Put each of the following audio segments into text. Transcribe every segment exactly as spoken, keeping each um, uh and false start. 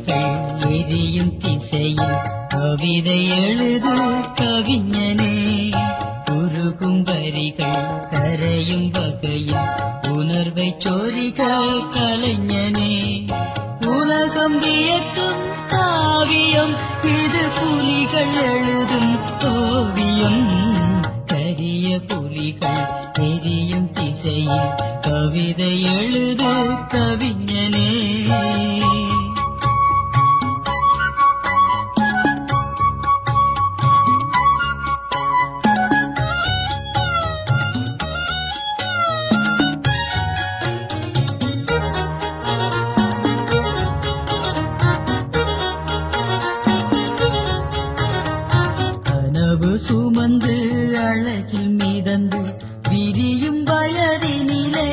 புலிகள் எரியும் திசையில் கவிதை எழுது கவிஞனே. உருகும் வரிகள் கரையும் வகையில் உணர்வை சொரிக கலைஞனே. உலகம் வியக்கும் காவியம் இது புலிகள் எழுதும் ஓவியம். கரிய புலிகள் எரியும் திசையில் கவிதை எழுது கவிஞனே. சுமந்து அழகில் மிதந்து விரியும் வயதினிலே.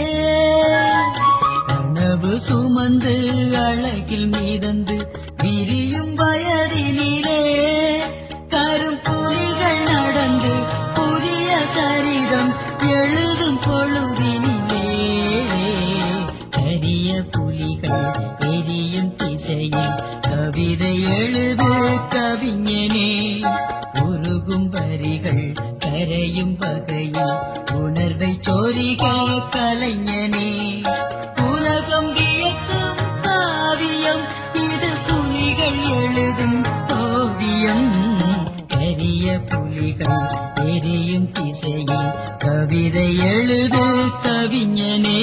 கனவு சுமந்து அழகில் மிதந்து விரியும் வயதினிலே. கரும்புலிகள் நடந்து புதிய சரிதம் எழுதும் பொழுதினிலே. கரிய புலிகள் எரியும் திசையில் கவிதை எழுது கவிஞனே. உருகும் வரிகள் கரையும் வகையில் உணர்வை சொரிக கலைஞனே. உலகம் வியக்கும் காவியம் இது புலிகள் எழுதும் ஓவியம். கரிய புலிகள் எரியும் திசையில் கவிதை எழுது கவிஞனே.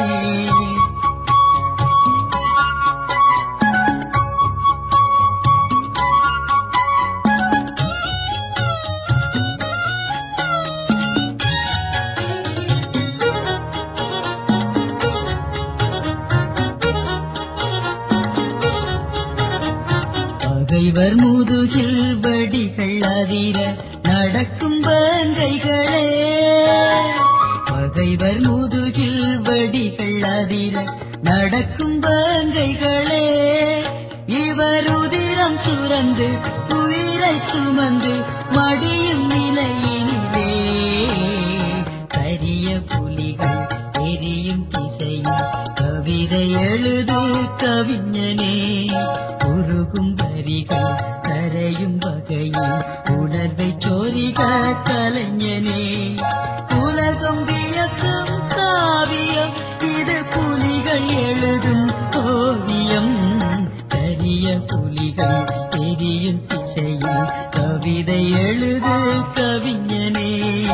பகைவர் முதுகில் வடிகள் அதிர நடக்கும் வேங்கைகளே. பகைவர் முதுகில் வடிகள் அதிர நடக்கும் வேங்கைகளே. இவர் உதிரம் துறந்து உயிரை சுமந்து மடியும் நிலையினிலே. கரிய புலிகள் எரியும் திசையில் கவிதை எழுது கவிஞனே. உருகும் வரிகள் கரையும் வகையில் உணர்வை சொரிக கலைஞனே. உலகம் வியக்கும் காவியம் இது புலிகள் எழுதும் ஓவியம். கரிய புலிகள் எரியும் திசையில் கவிதை எழுது கவிஞனே.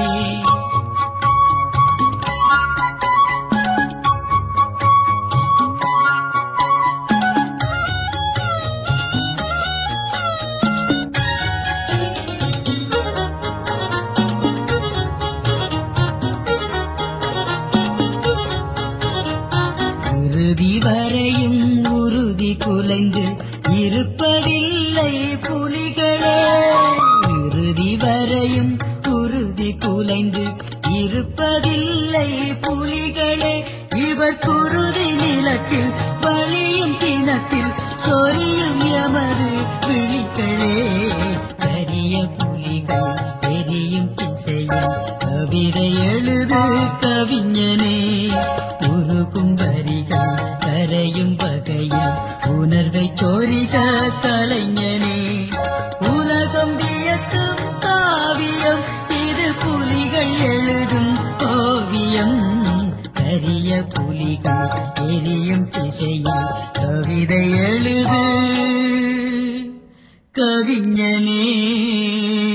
இறுதி வரையும் உறுதி குலைந்து இருப்பதில்லை புலிகளே. இறுதி வரையும் உறுதி குலைந்து இருப்பதில்லை புலிகளே. இவர் குருதி நிலத்தில் வழியும் தினத்தில் சொரியும் எமது விழிகளே. கரிய புலிகள் எரியும் திசையில் கவிதை எழுது கவிஞனே. உருகும் வரிகள் கரையும் வகையில் உணர்வை சொரிக கலைஞனே. உலகம் வியக்கும் காவியம் இது புலிகள் எழுதும் ஓவியம். கரிய புலிகள் எரியும் திசையில் கவிதை எழுது கவிஞனே.